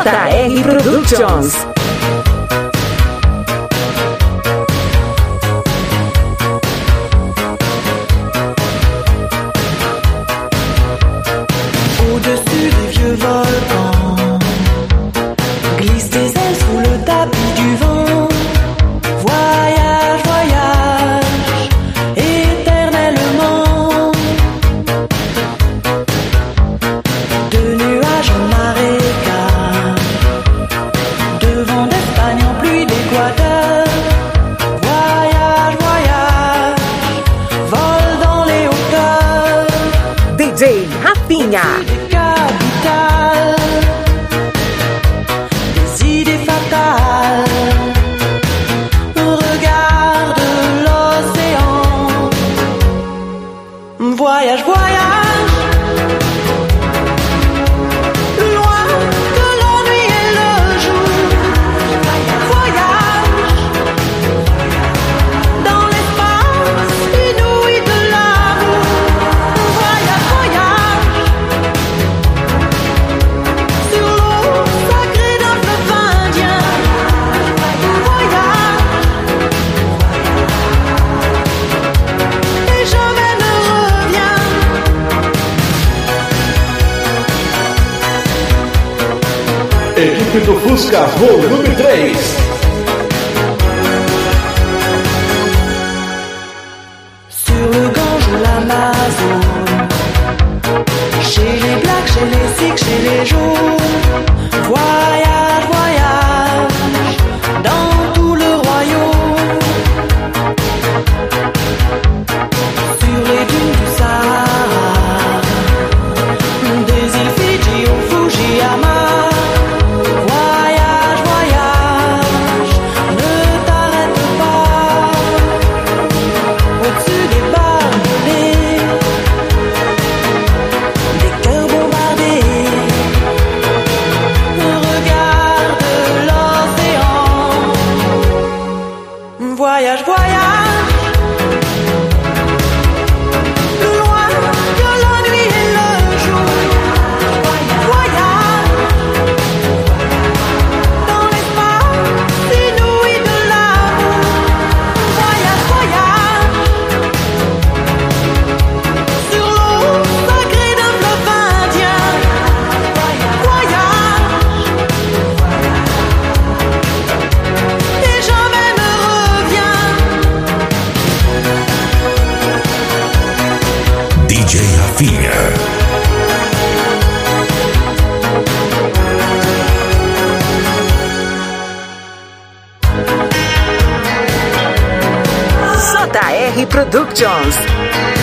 JR Productions. Au-dessus des vieux volcans, glisse tes ailes sous le tapis du vent. Voyage, voyage, éternellement. De nuages en marécage, de vent d'Espagne en pluie d'Équateur. Voyage, voyage, vole dans les hauteurs. DJ Rafinha. Des capitales, des idées fatales. Regarde l'océan. Voyage, voyage, loin de la nuit et le jour. Voyage dans l'espace inouï de l'amour. Voyage, voyage sur l'eau sacrée d'un fleuve indien. Voyage et jamais ne reviens. Equipe do Fusca, volume 3. Sur le Gange ou l'Amazone, chez les Blacks, chez les Sikhs, chez les Jaunes. Voyage, voyage, dans tout le royaume. Sur les dunes du Sahara, des îles Fidji au Fujiyama. Voyage, voyage, ne t'arrête pas. Au-dessus des barbelés, des cœurs bombardés. Regarde l'océan. Voyage, voyage, loin de la nuit et le jour. Voyage dans l'espace inouï de l'amour. Voyage, voyage sur l'eau sacrée d'un fleuve indien. Voyage et jamais ne reviens. DJ Rafinha. JR Productions.